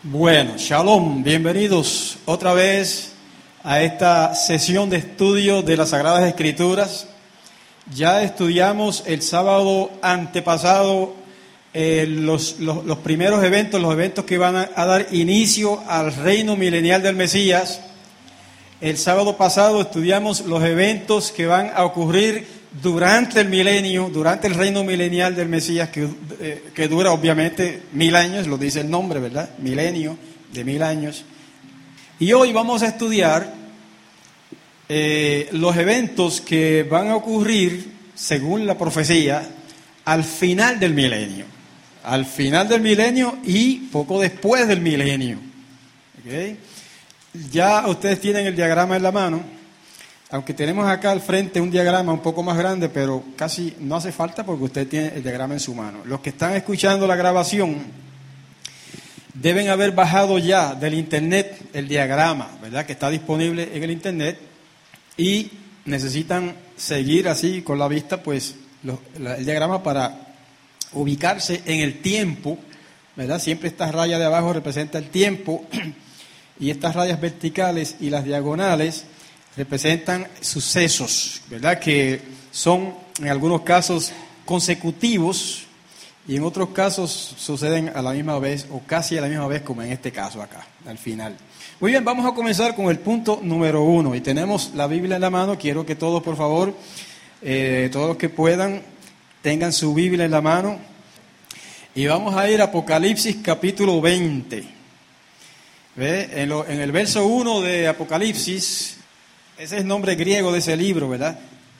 Bueno, Shalom, bienvenidos otra vez a esta sesión de estudio de las Sagradas Escrituras. Ya estudiamos el sábado antepasado los primeros eventos, los eventos que van a dar inicio al reino milenial del Mesías. El sábado pasado estudiamos los eventos que van a ocurrir durante el milenio, durante el reino milenial del Mesías, que dura obviamente 1000 años, lo dice el nombre, ¿verdad? Milenio, de 1000 años. Y hoy vamos a estudiar los eventos que van a ocurrir, según la profecía, al final del milenio. Al final del milenio y poco después del milenio. ¿Okay? Ya ustedes tienen el diagrama en la mano. Aunque tenemos acá al frente un diagrama un poco más grande, pero casi no hace falta porque usted tiene el diagrama en su mano. Los que están escuchando la grabación deben haber bajado ya del internet el diagrama, ¿verdad? Que está disponible en el internet, y necesitan seguir así con la vista, pues, el diagrama para ubicarse en el tiempo, ¿verdad? Siempre esta raya de abajo representa el tiempo y estas rayas verticales y las diagonales representan sucesos, ¿verdad? Que son en algunos casos consecutivos y en otros casos suceden a la misma vez o casi a la misma vez, como en este caso acá, al final. Muy bien, vamos a comenzar con el punto número 1 y tenemos la Biblia en la mano. Quiero que todos, por favor, todos los que puedan, tengan su Biblia en la mano y vamos a ir a Apocalipsis capítulo 20. ¿Ve? En el verso 1 de Apocalipsis, ese es el nombre griego de ese libro, ¿verdad?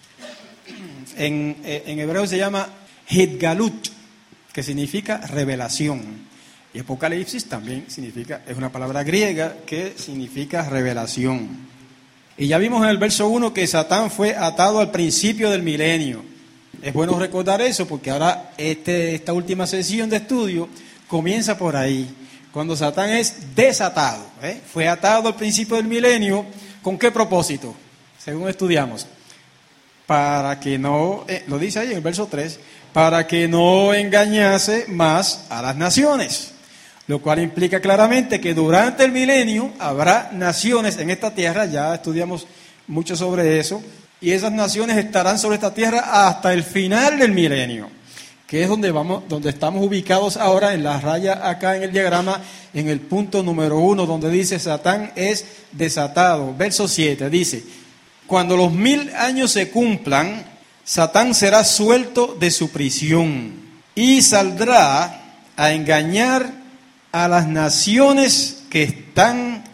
En hebreo se llama Hitgalut, que significa revelación. Y Apocalipsis también es una palabra griega que significa revelación. Y ya vimos en el verso 1 que Satán fue atado al principio del milenio. Es bueno recordar eso porque ahora esta última sesión de estudio comienza por ahí, cuando Satán es desatado. Fue atado al principio del milenio. ¿Con qué propósito? Según estudiamos, para que no, lo dice ahí en el verso 3, para que no engañase más a las naciones, lo cual implica claramente que durante el milenio habrá naciones en esta tierra. Ya estudiamos mucho sobre eso, y esas naciones estarán sobre esta tierra hasta el final del milenio, que es donde estamos ubicados ahora, en la raya acá en el diagrama, en el punto número 1, donde dice Satán es desatado. Verso 7 dice: cuando los 1000 años se cumplan, Satán será suelto de su prisión y saldrá a engañar a las naciones que están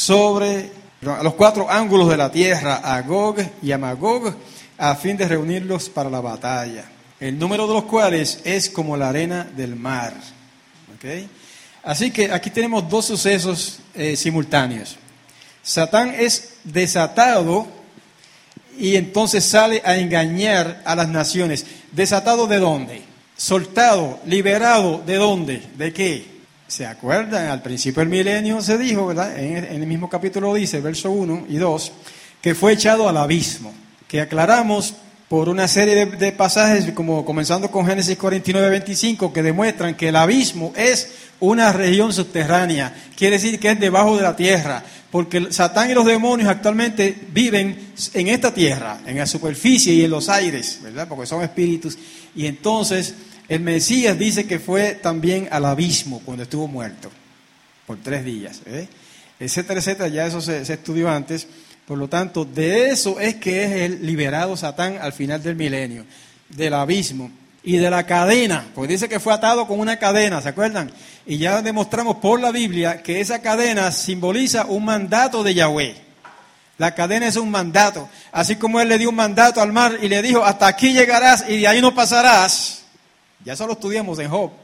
a los 4 ángulos de la tierra, a Gog y a Magog, a fin de reunirlos para la batalla, el número de los cuales es como la arena del mar. ¿Okay? Así que aquí tenemos dos sucesos simultáneos. Satán es desatado y entonces sale a engañar a las naciones. ¿Desatado de dónde? Soltado, liberado, ¿de dónde? ¿De qué? ¿Se acuerdan? Al principio del milenio se dijo, ¿verdad? En el mismo capítulo dice, verso 1 y 2, que fue echado al abismo, que aclaramos por una serie de pasajes, como comenzando con Génesis 49:25, que demuestran que el abismo es una región subterránea, quiere decir que es debajo de la tierra, porque Satán y los demonios actualmente viven en esta tierra, en la superficie y en los aires, ¿verdad? Porque son espíritus, y entonces el Mesías dice que fue también al abismo cuando estuvo muerto, por 3 días, etcétera, etcétera. Ya eso se estudió antes. Por lo tanto, de eso es que es el liberado Satán al final del milenio, del abismo y de la cadena, porque dice que fue atado con una cadena, ¿se acuerdan? Y ya demostramos por la Biblia que esa cadena simboliza un mandato de Yahweh. La cadena es un mandato, así como Él le dio un mandato al mar y le dijo, hasta aquí llegarás y de ahí no pasarás. Ya eso lo estudiamos en Job.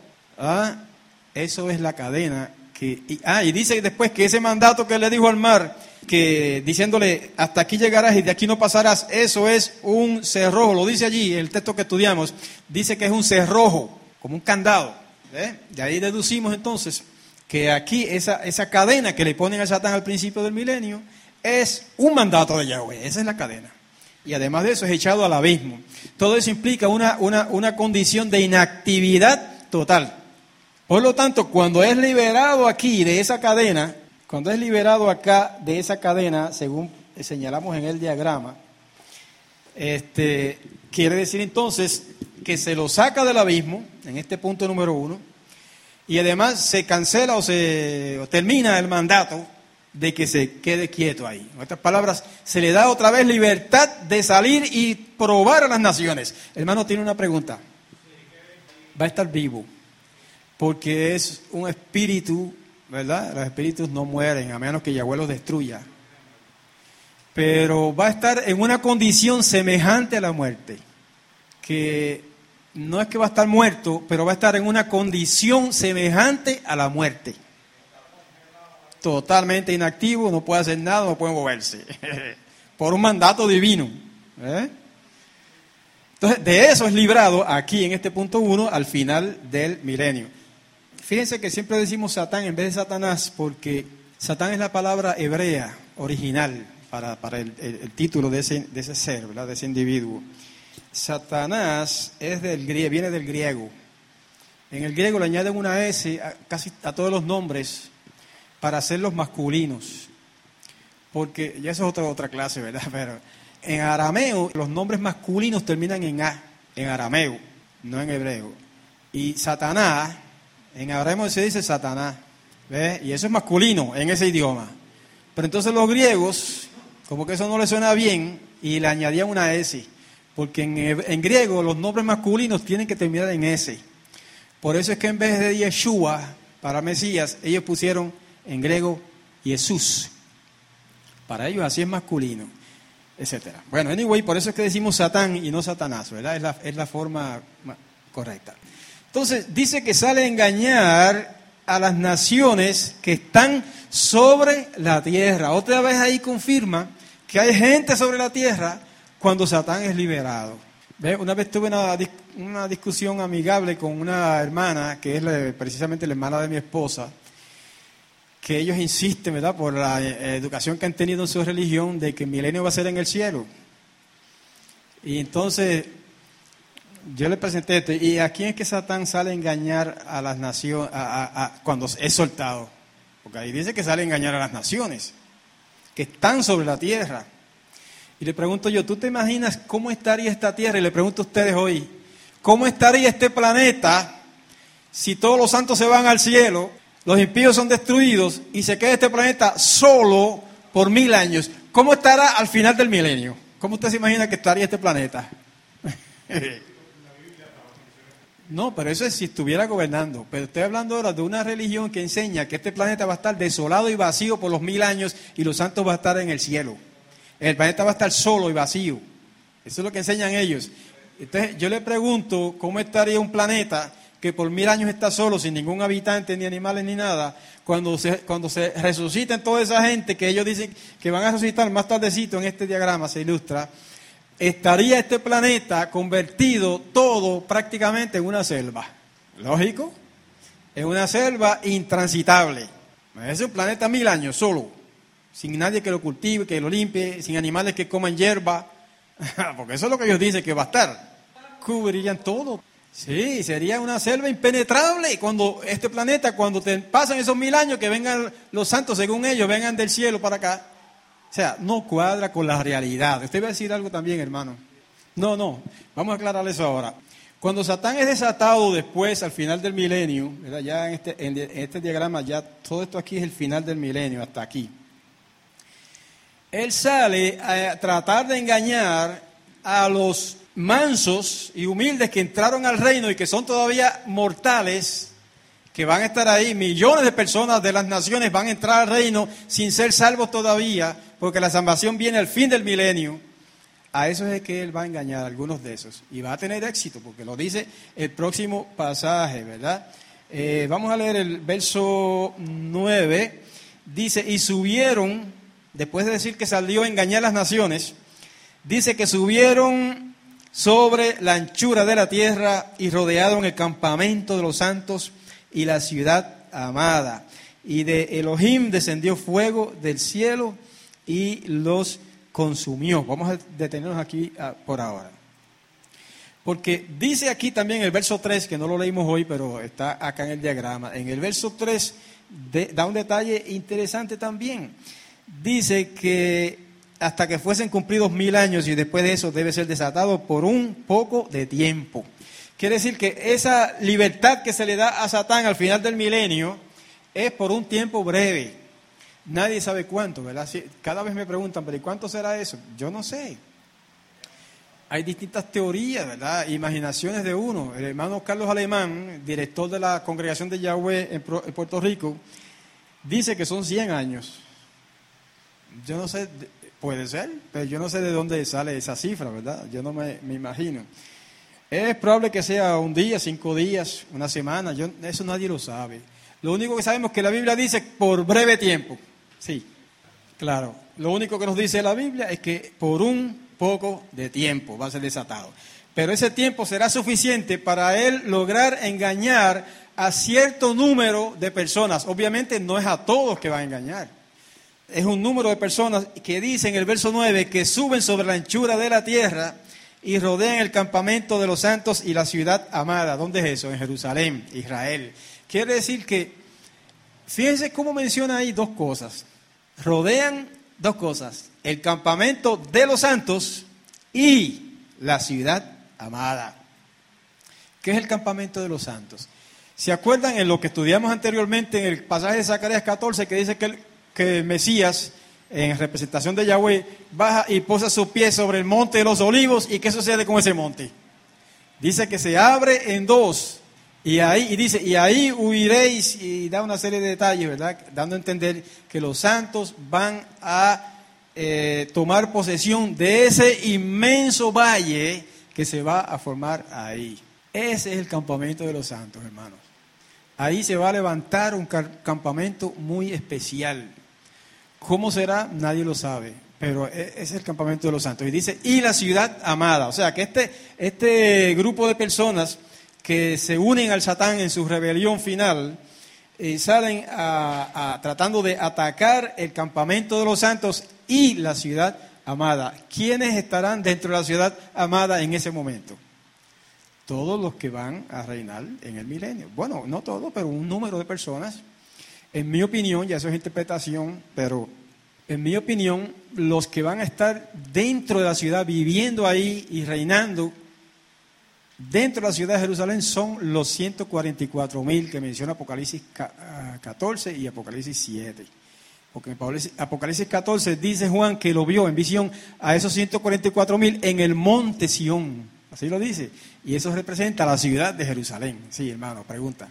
Eso es la cadena. Y dice después que ese mandato que le dijo al mar, que diciéndole hasta aquí llegarás y de aquí no pasarás, eso es un cerrojo. Lo dice allí el texto que estudiamos, dice que es un cerrojo, como un candado. De ahí deducimos entonces que aquí esa cadena que le ponen a Satán al principio del milenio es un mandato de Yahweh. Esa es la cadena. Y además de eso es echado al abismo. Todo eso implica una condición de inactividad total. Por lo tanto, cuando es liberado aquí de esa cadena, cuando es liberado acá de esa cadena, según señalamos en el diagrama, quiere decir entonces que se lo saca del abismo, en este punto número 1, y además se cancela o termina el mandato de que se quede quieto ahí. En otras palabras, se le da otra vez libertad de salir y probar a las naciones. Hermano, tiene una pregunta. Va a estar vivo, porque es un espíritu, ¿verdad? Los espíritus no mueren, a menos que Yahweh los destruya. Pero va a estar en una condición semejante a la muerte, que no es que va a estar muerto, pero va a estar en una condición semejante a la muerte. Totalmente inactivo, no puede hacer nada, no puede moverse. Por un mandato divino. Entonces, de eso es librado aquí en este punto 1 al final del milenio. Fíjense que siempre decimos Satán en vez de Satanás, porque Satán es la palabra hebrea original para el título de ese ser, ¿verdad? De ese individuo. Satanás viene del griego. En el griego le añaden una S casi a todos los nombres para hacerlos masculinos. Porque ya eso es otra clase, ¿verdad? Pero en arameo los nombres masculinos terminan en A, en arameo, no en hebreo. Y Satanás, en arameo se dice Satanás, ¿ves? Y eso es masculino en ese idioma. Pero entonces los griegos, como que eso no les suena bien, y le añadían una S. Porque en griego los nombres masculinos tienen que terminar en S. Por eso es que en vez de Yeshua, para Mesías, ellos pusieron en griego Jesús. Para ellos así es masculino, etcétera. Bueno, anyway, por eso es que decimos Satán y no Satanás, ¿verdad? Es la forma correcta. Entonces, dice que sale a engañar a las naciones que están sobre la tierra. Otra vez ahí confirma que hay gente sobre la tierra cuando Satán es liberado. ¿Ve? Una vez tuve una discusión amigable con una hermana, que es precisamente la hermana de mi esposa, que ellos insisten, ¿verdad?, por la educación que han tenido en su religión, de que el milenio va a ser en el cielo. Y entonces yo le presenté esto, ¿y a quién es que Satán sale a engañar a las naciones cuando es soltado? Porque ahí dice que sale a engañar a las naciones, que están sobre la tierra. Y le pregunto yo, ¿tú te imaginas cómo estaría esta tierra? Y le pregunto a ustedes hoy, ¿cómo estaría este planeta si todos los santos se van al cielo, los impíos son destruidos y se queda este planeta solo por 1000 años? ¿Cómo estará al final del milenio? ¿Cómo usted se imagina que estaría este planeta? No, pero eso es si estuviera gobernando. Pero estoy hablando ahora de una religión que enseña que este planeta va a estar desolado y vacío por los 1000 años y los santos van a estar en el cielo. El planeta va a estar solo y vacío. Eso es lo que enseñan ellos. Entonces yo le pregunto, ¿cómo estaría un planeta que por 1000 años está solo, sin ningún habitante, ni animales, ni nada, cuando se resuciten toda esa gente que ellos dicen que van a resucitar más tardecito, en este diagrama se ilustra, estaría este planeta convertido todo prácticamente en una selva? ¿Lógico? Es una selva intransitable. Es un planeta 1000 años solo, sin nadie que lo cultive, que lo limpie, sin animales que coman hierba, porque eso es lo que ellos dicen que va a estar. Cubrirían todo. Sí, sería una selva impenetrable. Y cuando este planeta, cuando te pasan esos 1000 años, que vengan los santos, según ellos, vengan del cielo para acá. O sea, no cuadra con la realidad. Usted va a decir algo también, hermano. No, vamos a aclarar eso ahora. Cuando Satán es desatado después, al final del milenio, ¿verdad? Ya en este diagrama, ya todo esto aquí es el final del milenio, hasta aquí. Él sale a tratar de engañar a los mansos y humildes que entraron al reino y que son todavía mortales, que van a estar ahí. Millones de personas de las naciones van a entrar al reino sin ser salvos todavía, porque la salvación viene al fin del milenio. A eso es que él va a engañar a algunos de esos. Y va a tener éxito, porque lo dice el próximo pasaje, ¿verdad? Vamos a leer el verso 9. Dice, y subieron, después de decir que salió a engañar a las naciones, dice que subieron sobre la anchura de la tierra y rodearon el campamento de los santos y la ciudad amada. Y de Elohim descendió fuego del cielo y los consumió. Vamos a detenernos aquí por ahora. Porque dice aquí también el verso 3, que no lo leímos hoy, pero está acá en el diagrama. En el verso 3 da un detalle interesante también. Dice que hasta que fuesen cumplidos 1000 años y después de eso debe ser desatado por un poco de tiempo. Quiere decir que esa libertad que se le da a Satán al final del milenio es por un tiempo breve. Nadie sabe cuánto, ¿verdad? Cada vez me preguntan, ¿pero y cuánto será eso? Yo no sé. Hay distintas teorías, ¿verdad? Imaginaciones de uno. El hermano Carlos Alemán, director de la Congregación de Yahweh en Puerto Rico, dice que son 100 años. Yo no sé, puede ser, pero yo no sé de dónde sale esa cifra, ¿verdad? Yo no me imagino. Es probable que sea un día, 5 días, una semana, eso nadie lo sabe. Lo único que sabemos es que la Biblia dice por breve tiempo. Sí, claro. Lo único que nos dice la Biblia es que por un poco de tiempo va a ser desatado. Pero ese tiempo será suficiente para él lograr engañar a cierto número de personas. Obviamente no es a todos que va a engañar. Es un número de personas que dice en el verso 9 que suben sobre la anchura de la tierra y rodean el campamento de los santos y la ciudad amada. ¿Dónde es eso? En Jerusalén, Israel. Quiere decir que, fíjense cómo menciona ahí dos cosas. Rodean dos cosas. El campamento de los santos y la ciudad amada. ¿Qué es el campamento de los santos? ¿Se acuerdan en lo que estudiamos anteriormente en el pasaje de Zacarías 14 que dice que el Mesías, en representación de Yahweh, baja y posa sus pies sobre el monte de los olivos? ¿Y qué sucede con ese monte? Dice que se abre en dos. Y ahí huiréis, y da una serie de detalles, ¿verdad? Dando a entender que los santos van a tomar posesión de ese inmenso valle que se va a formar ahí. Ese es el campamento de los santos, hermanos. Ahí se va a levantar un campamento muy especial. ¿Cómo será? Nadie lo sabe, pero ese es el campamento de los santos. Y dice, y la ciudad amada. O sea, que este grupo de personas que se unen al Satán en su rebelión final, salen tratando de atacar el campamento de los santos y la ciudad amada. ¿Quiénes estarán dentro de la ciudad amada en ese momento? Todos los que van a reinar en el milenio. Bueno, no todos, pero un número de personas. En mi opinión, ya eso es interpretación, pero en mi opinión, los que van a estar dentro de la ciudad, viviendo ahí y reinando dentro de la ciudad de Jerusalén son los 144,000 que menciona Apocalipsis 14 y Apocalipsis 7. Porque en Apocalipsis 14 dice Juan que lo vio en visión a esos 144,000 en el monte Sión. Así lo dice. Y eso representa la ciudad de Jerusalén. Sí, hermano, pregunta.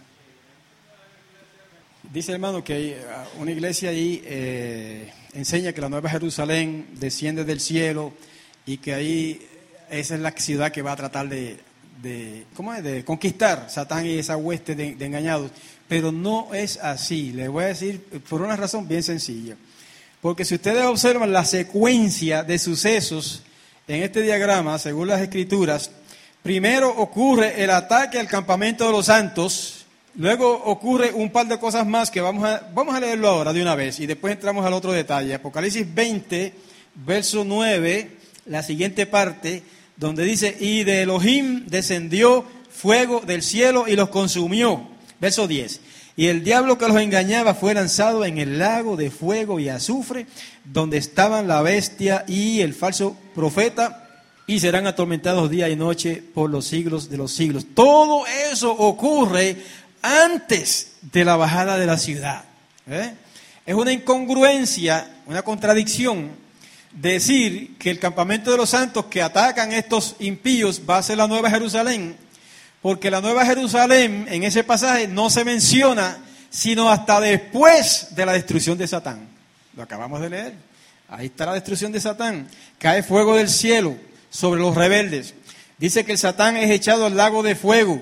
Dice, hermano, que hay una iglesia ahí enseña que la Nueva Jerusalén desciende del cielo y que ahí esa es la ciudad que va a tratar de conquistar Satán y esa hueste de engañados. Pero no es así. Les voy a decir por una razón bien sencilla. Porque si ustedes observan la secuencia de sucesos en este diagrama, según las Escrituras, primero ocurre el ataque al campamento de los santos, luego ocurre un par de cosas más que vamos a leerlo ahora de una vez y después entramos al otro detalle. Apocalipsis 20, verso 9, la siguiente parte, donde dice, y de Elohim descendió fuego del cielo y los consumió. Verso 10. Y el diablo que los engañaba fue lanzado en el lago de fuego y azufre, donde estaban la bestia y el falso profeta, y serán atormentados día y noche por los siglos de los siglos. Todo eso ocurre antes de la bajada de la ciudad. Es una incongruencia, una contradicción, decir que el campamento de los santos que atacan estos impíos va a ser la Nueva Jerusalén, porque la Nueva Jerusalén en ese pasaje no se menciona sino hasta después de la destrucción de Satán. Lo acabamos de leer. Ahí está la destrucción de Satán. Cae fuego del cielo sobre los rebeldes. Dice que el Satán es echado al lago de fuego.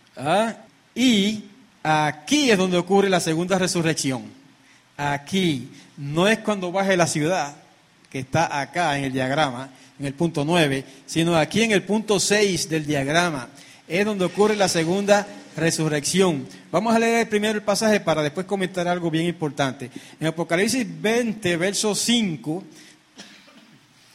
Y aquí es donde ocurre la segunda resurrección. Aquí no es cuando baje la ciudad, que está acá en el diagrama, en el punto 9, sino aquí en el punto 6 del diagrama, es donde ocurre la segunda resurrección. Vamos a leer primero el pasaje para después comentar algo bien importante. En Apocalipsis 20, verso 5,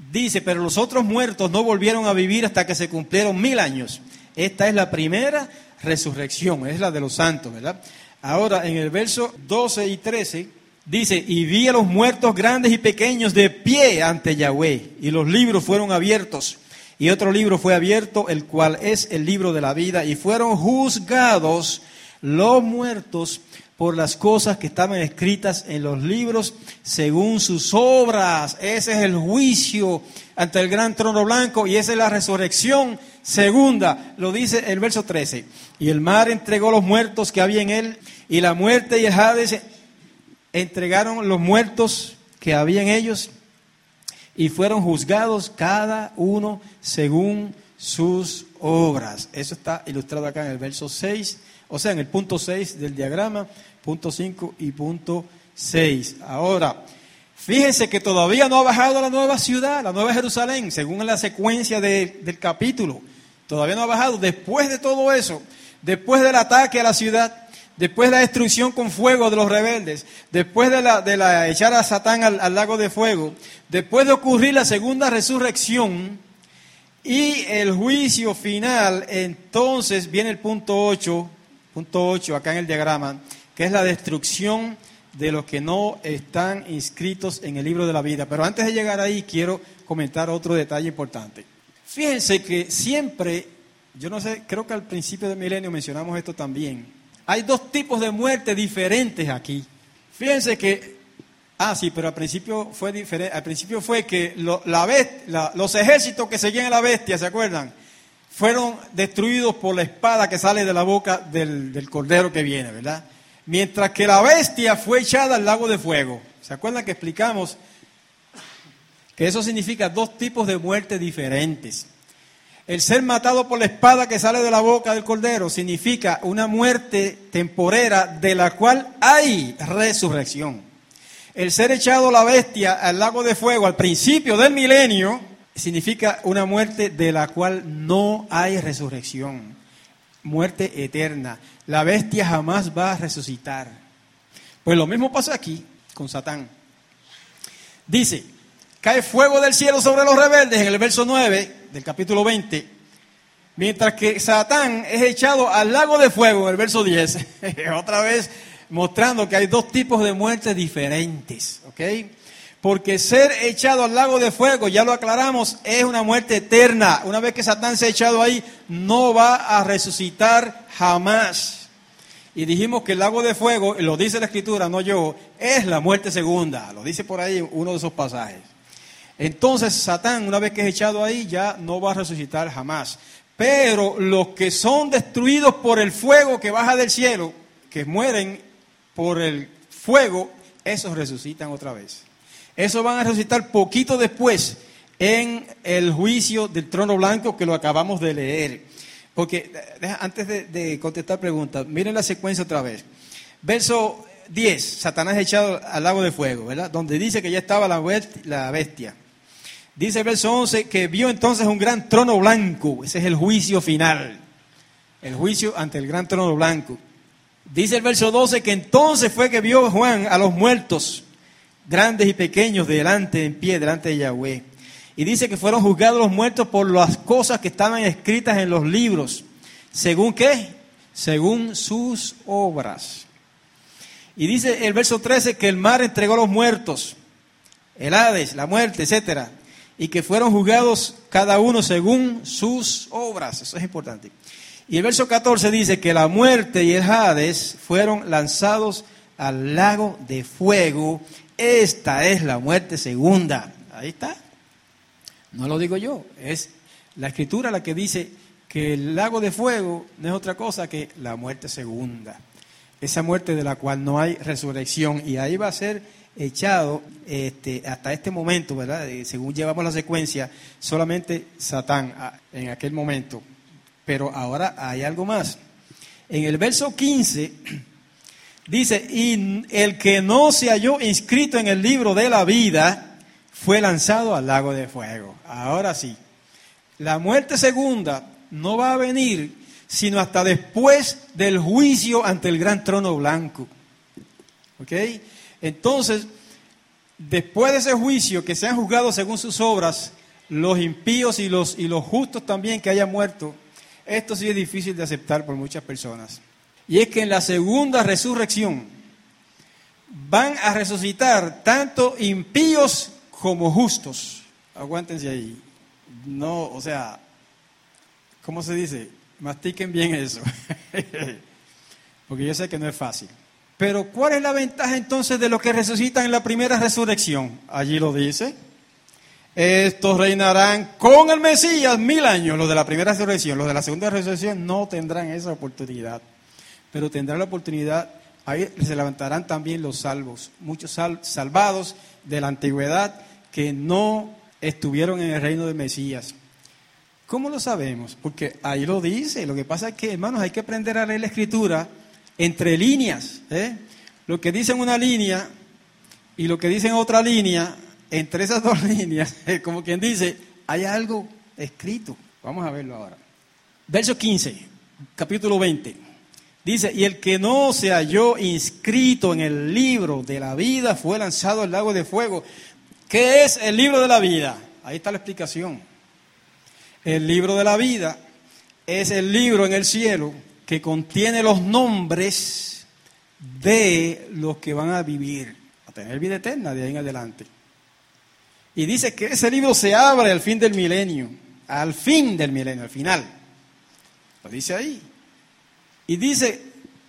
Dice, pero los otros muertos no volvieron a vivir hasta que se cumplieron 1000 años. Esta es la primera resurrección, es la de los santos, ¿verdad? Ahora, en el verso 12 y 13, dice, y vi a los muertos grandes y pequeños de pie ante Yahweh, y los libros fueron abiertos. Y otro libro fue abierto, el cual es el libro de la vida, y fueron juzgados los muertos por las cosas que estaban escritas en los libros según sus obras. Ese es el juicio ante el gran trono blanco y esa es la resurrección segunda. Lo dice el verso 13. Y el mar entregó los muertos que había en él, y la muerte y el Hades entregaron los muertos que había en ellos, y fueron juzgados cada uno según sus obras. Eso está ilustrado acá en el verso 6, o sea, en el punto 6 del diagrama, punto 5 y punto 6. Ahora, fíjense que todavía no ha bajado la nueva ciudad, la nueva Jerusalén, según la secuencia del capítulo. Todavía no ha bajado. Después de todo eso, después del ataque a la ciudad, después de la destrucción con fuego de los rebeldes, después de la echar a Satán al lago de fuego, después de ocurrir la segunda resurrección y el juicio final, entonces viene el punto 8 acá en el diagrama, que es la destrucción de los que no están inscritos en el libro de la vida. Pero antes de llegar ahí, quiero comentar otro detalle importante. Fíjense que siempre, yo no sé, creo que al principio del milenio mencionamos esto también. Hay dos tipos de muerte diferentes aquí. Fíjense que, pero al principio fue diferente. Al principio fue que los ejércitos que seguían a la bestia, ¿se acuerdan? Fueron destruidos por la espada que sale de la boca del cordero que viene, ¿verdad? Mientras que la bestia fue echada al lago de fuego. ¿Se acuerdan que explicamos que eso significa dos tipos de muerte diferentes? El ser matado por la espada que sale de la boca del cordero significa una muerte temporera de la cual hay resurrección. El ser echado la bestia al lago de fuego al principio del milenio significa una muerte de la cual no hay resurrección. Muerte eterna. La bestia jamás va a resucitar. Pues lo mismo pasa aquí con Satán. Dice, cae fuego del cielo sobre los rebeldes en el verso 9 del capítulo 20, mientras que Satán es echado al lago de fuego en el verso 10. Otra vez mostrando que hay dos tipos de muertes diferentes, ¿ok? Porque ser echado al lago de fuego, ya lo aclaramos, es una muerte eterna. Una vez que Satán se ha echado ahí, no va a resucitar jamás. Y dijimos que el lago de fuego, lo dice la Escritura, no yo, es la muerte segunda. Lo dice por ahí uno de esos pasajes. Entonces Satán, una vez que es echado ahí, ya no va a resucitar jamás. Pero los que son destruidos por el fuego que baja del cielo, que mueren por el fuego, esos resucitan otra vez. Esos van a resucitar poquito después en el juicio del trono blanco que lo acabamos de leer. Porque antes de contestar preguntas, miren la secuencia otra vez. Verso 10, Satanás echado al lago de fuego, ¿verdad? Donde dice que ya estaba la bestia. Dice el verso 11 que vio entonces un gran trono blanco. Ese es el juicio final. El juicio ante el gran trono blanco. Dice el verso 12 que entonces fue que vio Juan a los muertos, grandes y pequeños, en pie, delante de Yahweh. Y dice que fueron juzgados los muertos por las cosas que estaban escritas en los libros. ¿Según qué? Según sus obras. Y dice el verso 13 que el mar entregó los muertos, el Hades, la muerte, etcétera, y que fueron juzgados cada uno según sus obras. Eso es importante. Y el verso 14 dice que la muerte y el Hades fueron lanzados al lago de fuego. Esta es la muerte segunda. Ahí está. No lo digo yo, es la Escritura la que dice que el lago de fuego no es otra cosa que la muerte segunda. Esa muerte de la cual no hay resurrección. Y ahí va a ser echado hasta este momento, ¿verdad? Según llevamos la secuencia, solamente Satán en aquel momento. Pero ahora hay algo más. En el verso 15 dice, y el que no se halló inscrito en el libro de la vida fue lanzado al lago de fuego. Ahora sí, la muerte segunda no va a venir sino hasta después del juicio ante el gran trono blanco. ¿Ok? Entonces, después de ese juicio, que sean juzgados según sus obras, los impíos y los justos también que hayan muerto. Esto sí es difícil de aceptar por muchas personas. Y es que en la segunda resurrección van a resucitar tanto impíos como justos. Aguántense ahí. No, o sea, ¿cómo se dice? Mastiquen bien eso. Porque yo sé que no es fácil. Pero ¿cuál es la ventaja entonces de los que resucitan en la primera resurrección? Allí lo dice. Estos reinarán con el Mesías 1000 años, los de la primera resurrección. Los de la segunda resurrección no tendrán esa oportunidad. Pero tendrán la oportunidad, ahí se levantarán también los salvos. Muchos salvados de la antigüedad que no estuvieron en el reino del Mesías. ¿Cómo lo sabemos? Porque ahí lo dice. Lo que pasa es que, hermanos, hay que aprender a leer la Escritura entre líneas. Lo que dice en una línea y lo que dice en otra línea, entre esas dos líneas, como quien dice, hay algo escrito. Vamos a verlo ahora. Verso 15, capítulo 20. Dice, y el que no se halló inscrito en el libro de la vida fue lanzado al lago de fuego. ¿Qué es el libro de la vida? Ahí está la explicación. El libro de la vida es el libro en el cielo que contiene los nombres de los que van a vivir, a tener vida eterna de ahí en adelante. Y dice que ese libro se abre al fin del milenio, al final. Lo dice ahí. Y dice,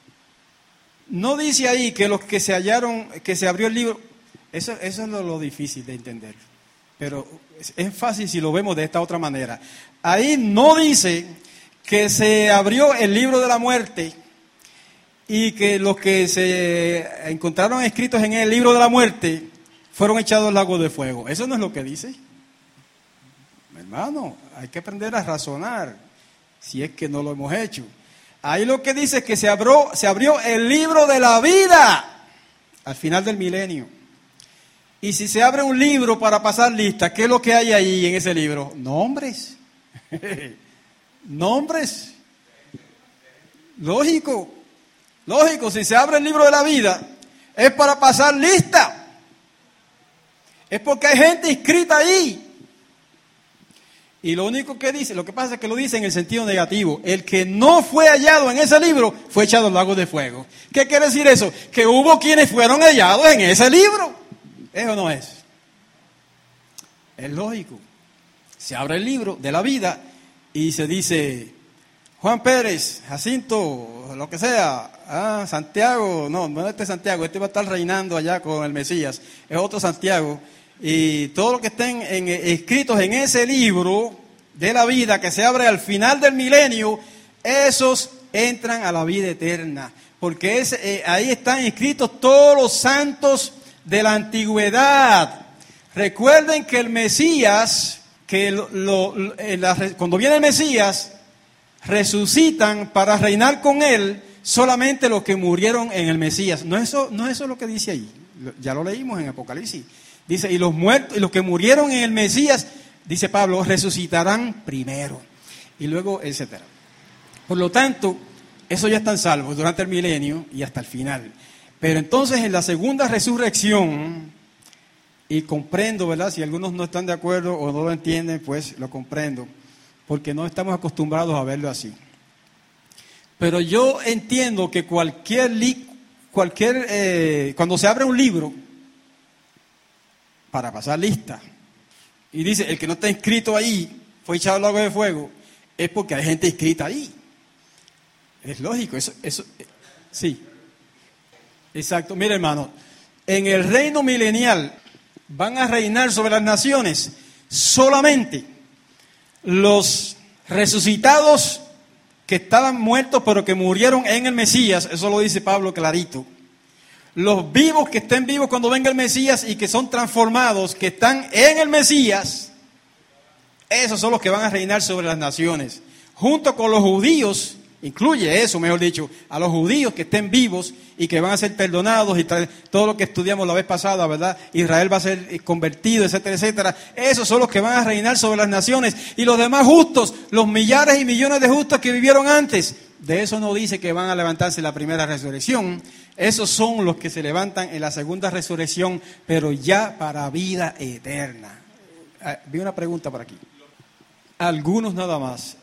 no dice ahí que los que se hallaron, que se abrió el libro, eso es lo difícil de entender. Pero es fácil si lo vemos de esta otra manera. Ahí no dice que se abrió el libro de la muerte y que los que se encontraron escritos en el libro de la muerte fueron echados al lago de fuego. Eso no es lo que dice. Hermano, hay que aprender a razonar, si es que no lo hemos hecho. Ahí lo que dice es que se abrió el libro de la vida al final del milenio. Y si se abre un libro para pasar lista, ¿qué es lo que hay ahí en ese libro? Nombres. Nombres. Lógico, si se abre el libro de la vida, es para pasar lista. Es porque hay gente inscrita ahí. Y lo único que dice, lo que pasa es que lo dice en el sentido negativo. El que no fue hallado en ese libro fue echado al lago de fuego. ¿Qué quiere decir eso? Que hubo quienes fueron hallados en ese libro. ¿Eso no es? Es lógico. Se abre el libro de la vida y se dice, Juan Pérez, Jacinto, lo que sea, Santiago, no es este Santiago, este va a estar reinando allá con el Mesías, es otro Santiago. Y todos los que estén escritos en ese libro de la vida que se abre al final del milenio, esos entran a la vida eterna. Porque ahí están inscritos todos los santos de la antigüedad. Recuerden que el Mesías, cuando viene el Mesías, resucitan para reinar con él solamente los que murieron en el Mesías. No es eso lo que dice ahí. Ya lo leímos en Apocalipsis. Dice, y los muertos, y los que murieron en el Mesías, dice Pablo, resucitarán primero. Y luego, etcétera. Por lo tanto, esos ya están salvos durante el milenio y hasta el final. Pero entonces en la segunda resurrección, y comprendo, ¿verdad? Si algunos no están de acuerdo o no lo entienden, pues lo comprendo. Porque no estamos acostumbrados a verlo así. Pero yo entiendo que cuando se abre un libro, para pasar lista, y dice, el que no está inscrito ahí fue echado al lago de fuego, es porque hay gente inscrita ahí. Es lógico, eso sí. Exacto, mire hermano, en el reino milenial van a reinar sobre las naciones solamente los resucitados que estaban muertos pero que murieron en el Mesías, eso lo dice Pablo clarito. Los vivos que estén vivos cuando venga el Mesías y que son transformados, que están en el Mesías, esos son los que van a reinar sobre las naciones. Junto con los judíos, incluye eso, mejor dicho, a los judíos que estén vivos y que van a ser perdonados y todo lo que estudiamos la vez pasada, ¿verdad? Israel va a ser convertido, etcétera, etcétera. Esos son los que van a reinar sobre las naciones. Y los demás justos, los millares y millones de justos que vivieron antes, de eso no dice que van a levantarse en la primera resurrección. Esos son los que se levantan en la segunda resurrección, pero ya para vida eterna. Vi una pregunta por aquí. Algunos nada más.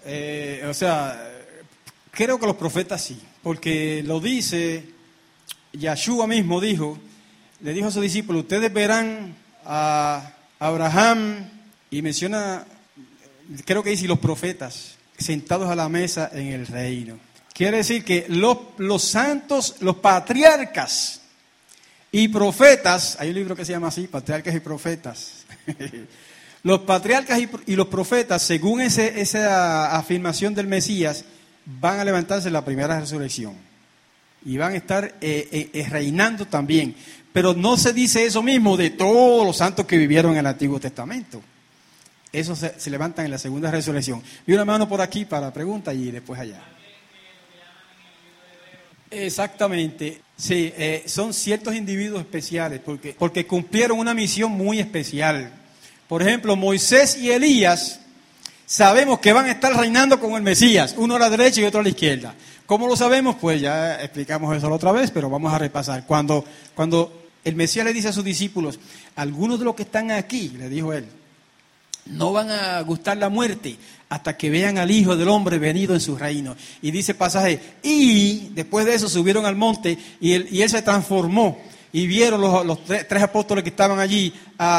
Creo que los profetas sí, porque lo dice, Yahshua mismo le dijo a sus discípulos, ustedes verán a Abraham, y menciona, creo que dice, los profetas sentados a la mesa en el reino. Quiere decir que los santos, los patriarcas y profetas, hay un libro que se llama así, Patriarcas y Profetas. Los patriarcas y los profetas, según esa afirmación del Mesías, van a levantarse en la primera resurrección y van a estar reinando también. Pero no se dice eso mismo de todos los santos que vivieron en el Antiguo Testamento. Esos se levantan en la segunda resurrección. Vi una mano por aquí para pregunta y después allá. Exactamente, sí, son ciertos individuos especiales porque cumplieron una misión muy especial. Por ejemplo, Moisés y Elías, sabemos que van a estar reinando con el Mesías, uno a la derecha y otro a la izquierda. ¿Cómo lo sabemos? Pues ya explicamos eso la otra vez, pero vamos a repasar. Cuando el Mesías le dice a sus discípulos, algunos de los que están aquí, le dijo él, no van a gustar la muerte hasta que vean al Hijo del Hombre venido en su reino. Y dice el pasaje, y después de eso subieron al monte y él se transformó. Y vieron los tres apóstoles que estaban allí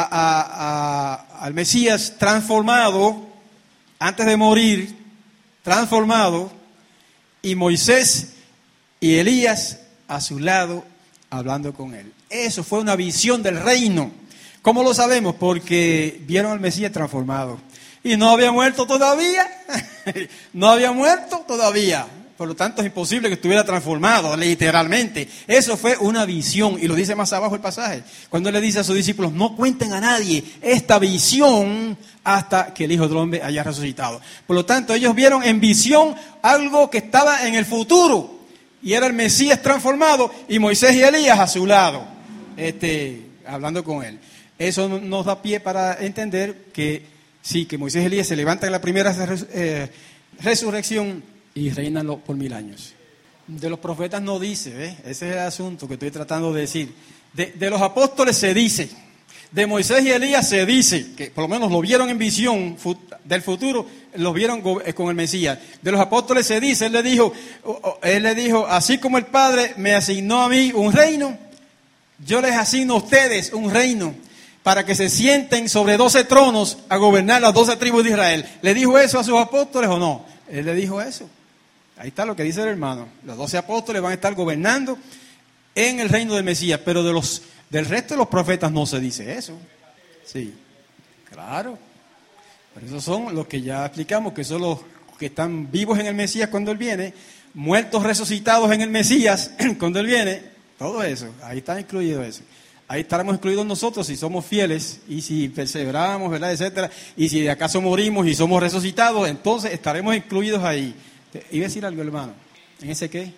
al Mesías transformado, antes de morir, transformado, y Moisés y Elías a su lado hablando con él. Eso fue una visión del reino. ¿Cómo lo sabemos? Porque vieron al Mesías transformado. Y no había muerto todavía. No había muerto todavía. Por lo tanto, es imposible que estuviera transformado, literalmente. Eso fue una visión. Y lo dice más abajo el pasaje. Cuando él le dice a sus discípulos, no cuenten a nadie esta visión hasta que el Hijo del Hombre haya resucitado. Por lo tanto, ellos vieron en visión algo que estaba en el futuro. Y era el Mesías transformado y Moisés y Elías a su lado, hablando con él. Eso nos da pie para entender que sí, que Moisés y Elías se levantan en la primera resurrección y reinan por 1000 años. De los profetas no dice, ¿ves? Ese es el asunto que estoy tratando de decir. De los apóstoles se dice, de Moisés y Elías se dice, que por lo menos lo vieron en visión del futuro, lo vieron con el Mesías. De los apóstoles se dice, él le dijo, así como el Padre me asignó a mí un reino, yo les asigno a ustedes un reino, para que se sienten sobre 12 tronos a gobernar las 12 tribus de Israel. ¿Le dijo eso a sus apóstoles o no? Él le dijo eso. Ahí está lo que dice el hermano. Los 12 apóstoles van a estar gobernando en el reino del Mesías, pero del resto de los profetas no se dice eso. Sí, claro. Pero esos son los que ya explicamos, que son los que están vivos en el Mesías cuando Él viene, muertos resucitados en el Mesías cuando Él viene, todo eso, ahí está incluido eso. Ahí estaremos incluidos nosotros si somos fieles y si perseveramos, ¿verdad?, etcétera. Y si de acaso morimos y somos resucitados, entonces estaremos incluidos ahí. ¿Iba a decir algo, hermano? ¿En ese qué?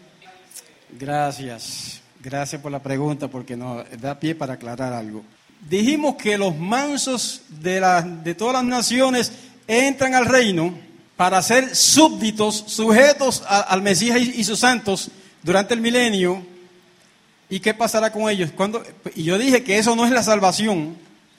Gracias. Gracias por la pregunta porque nos da pie para aclarar algo. Dijimos que los mansos de todas las naciones entran al reino para ser súbditos, sujetos al Mesías y sus santos durante el milenio. ¿Y qué pasará con ellos? Y yo dije que eso no es la salvación.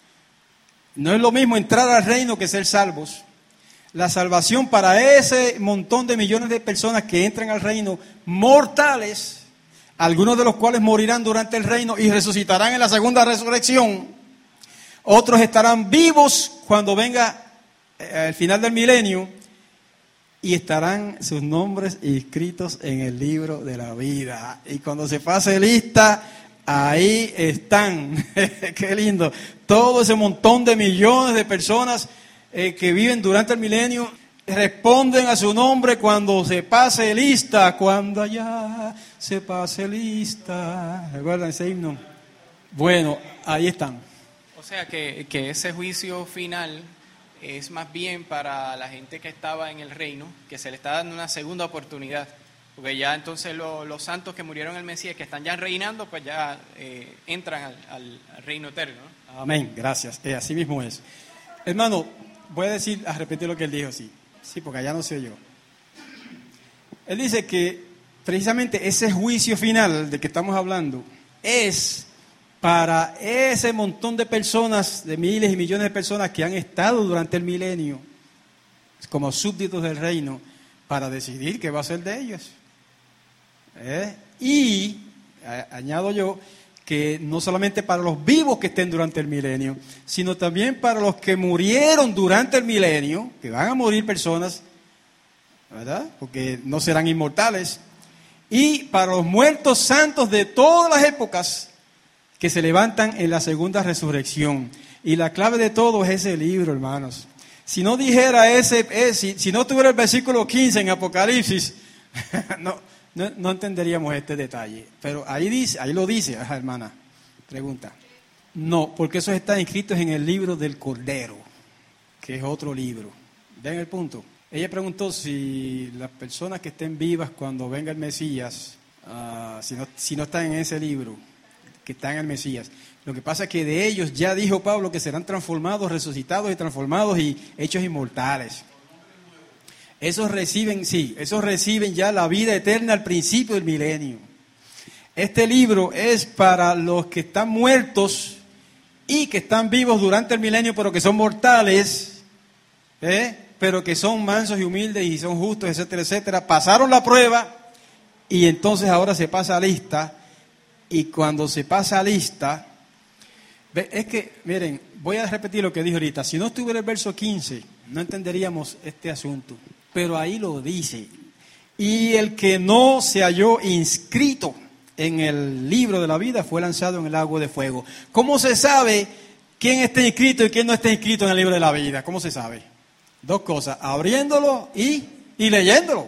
No es lo mismo entrar al reino que ser salvos. La salvación para ese montón de millones de personas que entran al reino, mortales, algunos de los cuales morirán durante el reino y resucitarán en la segunda resurrección. Otros estarán vivos cuando venga el final del milenio y estarán sus nombres inscritos en el libro de la vida. Y cuando se pase lista, ahí están. Qué lindo. Todo ese montón de millones de personas que viven durante el milenio responden a su nombre cuando se pase lista, cuando allá se pase lista. ¿Recuerdan ese himno? Bueno, ahí están. O sea que ese juicio final es más bien para la gente que estaba en el reino, que se le está dando una segunda oportunidad, porque ya entonces los santos que murieron en el Mesías, que están ya reinando, pues ya entran al reino eterno, ¿no? Amén, gracias, así mismo es. Hermano, voy a repetir lo que él dijo, sí, porque allá no se oyó. Él dice que precisamente ese juicio final del que estamos hablando es para ese montón de personas, de miles y millones de personas que han estado durante el milenio como súbditos del reino, para decidir qué va a ser de ellos. Y añado yo que no solamente para los vivos que estén durante el milenio, sino también para los que murieron durante el milenio, que van a morir personas, ¿verdad? Porque no serán inmortales, y para los muertos santos de todas las épocas que se levantan en la segunda resurrección. Y la clave de todo es ese libro, hermanos. Si no dijera si no tuviera el versículo 15 en Apocalipsis, no entenderíamos este detalle. Pero ahí lo dice, hermana. Pregunta. No, porque esos están inscritos en el libro del Cordero, que es otro libro. ¿Ven el punto? Ella preguntó si las personas que estén vivas cuando venga el Mesías, si no están en ese libro, que están en el Mesías. Lo que pasa es que de ellos ya dijo Pablo que serán transformados, resucitados y transformados y hechos inmortales. Esos reciben ya la vida eterna al principio del milenio. Este libro es para los que están muertos y que están vivos durante el milenio, pero que son mortales, pero que son mansos y humildes y son justos, etcétera, etcétera. Pasaron la prueba y entonces ahora se pasa lista. Y cuando se pasa lista, es que, miren, voy a repetir lo que dije ahorita. Si no estuviera el verso 15, no entenderíamos este asunto. Pero ahí lo dice. Y el que no se halló inscrito en el libro de la vida fue lanzado en el lago de fuego. ¿Cómo se sabe quién está inscrito y quién no está inscrito en el libro de la vida? ¿Cómo se sabe? Dos cosas, abriéndolo y leyéndolo.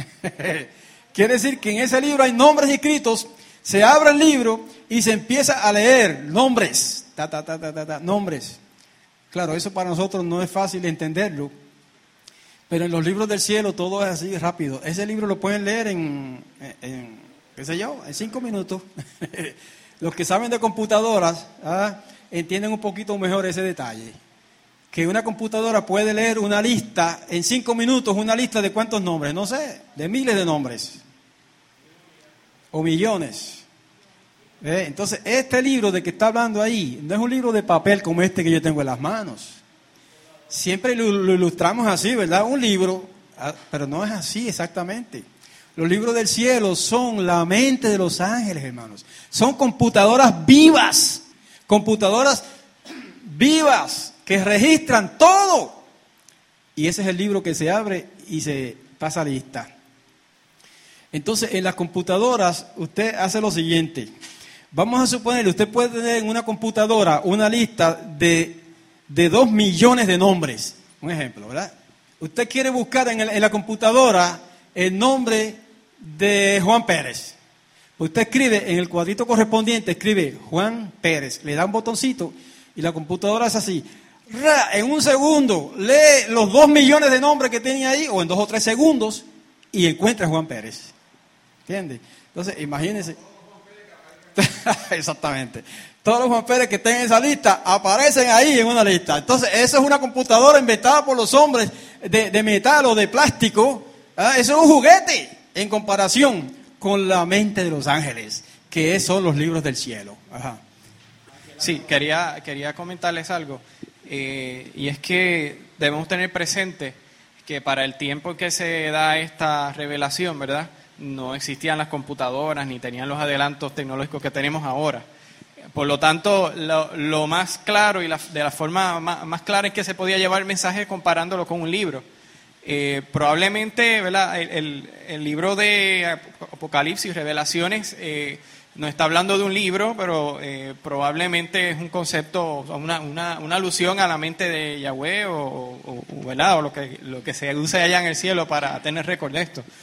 Quiere decir que en ese libro hay nombres inscritos. Se abre el libro y se empieza a leer nombres, nombres. Claro, eso para nosotros no es fácil entenderlo, pero en los libros del cielo todo es así rápido. Ese libro lo pueden leer en 5 minutos. Los que saben de computadoras entienden un poquito mejor ese detalle. Que una computadora puede leer una lista en 5 minutos, una lista de ¿cuántos nombres? No sé, de miles de nombres. O millones. Entonces, este libro de que está hablando ahí, no es un libro de papel como este que yo tengo en las manos. Siempre lo ilustramos así, ¿verdad? Un libro, pero no es así exactamente. Los libros del cielo son la mente de los ángeles, hermanos. Son computadoras vivas que registran todo. Y ese es el libro que se abre y se pasa lista. Entonces, en las computadoras, usted hace lo siguiente. Vamos a suponer, usted puede tener en una computadora una lista de 2 millones de nombres. Un ejemplo, ¿verdad? Usted quiere buscar en la computadora el nombre de Juan Pérez. Usted escribe en el cuadrito correspondiente, escribe Juan Pérez. Le da un botoncito y la computadora es así. En un segundo lee los 2 millones de nombres que tiene ahí, o en 2 o 3 segundos, y encuentra a Juan Pérez. ¿Entiende? Entonces, imagínense. Exactamente. Todos los Juan Pérez que estén en esa lista aparecen ahí en una lista. Entonces, eso es una computadora inventada por los hombres de metal o de plástico. Eso es un juguete en comparación con la mente de los ángeles, que son los libros del cielo. Ajá. Sí, quería comentarles algo. Y es que debemos tener presente que para el tiempo en que se da esta revelación, ¿verdad?, no existían las computadoras ni tenían los adelantos tecnológicos que tenemos ahora. Por lo tanto, lo más claro y de la forma más clara en que se podía llevar el mensaje comparándolo con un libro. Probablemente, ¿verdad?, el libro de Apocalipsis, Revelaciones, no está hablando de un libro, pero probablemente es un concepto, una alusión a la mente de Yahweh ¿verdad?, o lo que se usa allá en el cielo para tener récord de esto.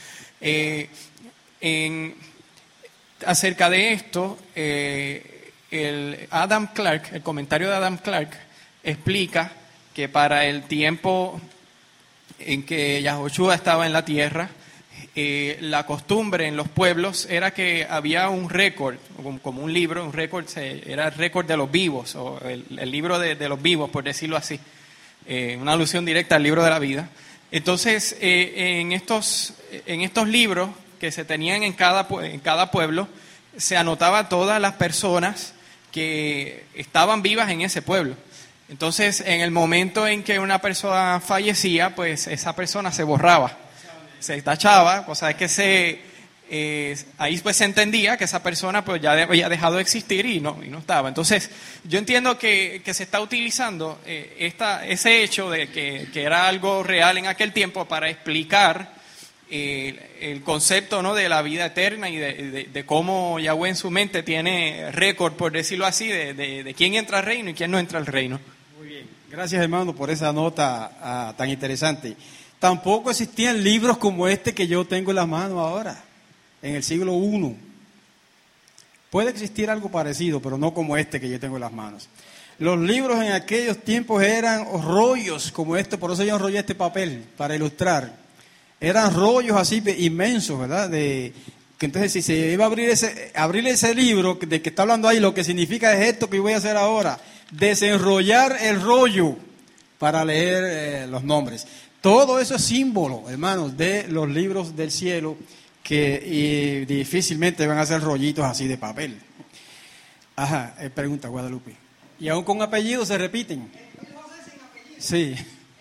Acerca de esto, el comentario de Adam Clark explica que para el tiempo en que Yahoshua estaba en la tierra, la costumbre en los pueblos era que había un récord, como un libro, un récord, era el récord de los vivos, o el libro de los vivos, por decirlo así, una alusión directa al libro de la vida. Entonces, en estos libros que se tenían en cada pueblo, se anotaba todas las personas que estaban vivas en ese pueblo. Entonces, en el momento en que una persona fallecía, pues esa persona se borraba, se tachaba, o sea, que ahí pues se entendía que esa persona pues ya había dejado de existir y no estaba. Entonces, yo entiendo que se está utilizando ese hecho de que era algo real en aquel tiempo para explicar el concepto, ¿no?, de la vida eterna y de cómo Yahweh en su mente tiene récord, por decirlo así, de quién entra al reino y quién no entra al reino. Muy bien, gracias hermano por esa nota tan interesante. Tampoco existían libros como este que yo tengo en la mano ahora, en el siglo I. Puede existir algo parecido, pero no como este que yo tengo en las manos. Los libros en aquellos tiempos eran rollos como este, por eso yo enrollé este papel para ilustrar. Eran rollos así inmensos, ¿verdad? Que entonces si se iba a abrir ese libro de que está hablando ahí, lo que significa es esto que yo voy a hacer ahora, desenrollar el rollo para leer los nombres. Todo eso es símbolo, hermanos, de los libros del cielo que difícilmente van a ser rollitos así de papel. Ajá, pregunta Guadalupe. ¿Y aún con apellidos se repiten? Sí,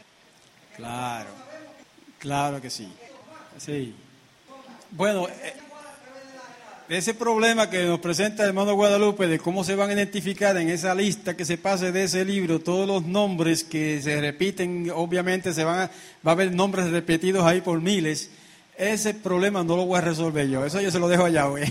claro que sí. Sí. Bueno, ese problema que nos presenta el hermano Guadalupe de cómo se van a identificar en esa lista que se pase de ese libro todos los nombres que se repiten, obviamente va a haber nombres repetidos ahí por miles. Ese problema no lo voy a resolver yo, eso yo se lo dejo a Yahweh.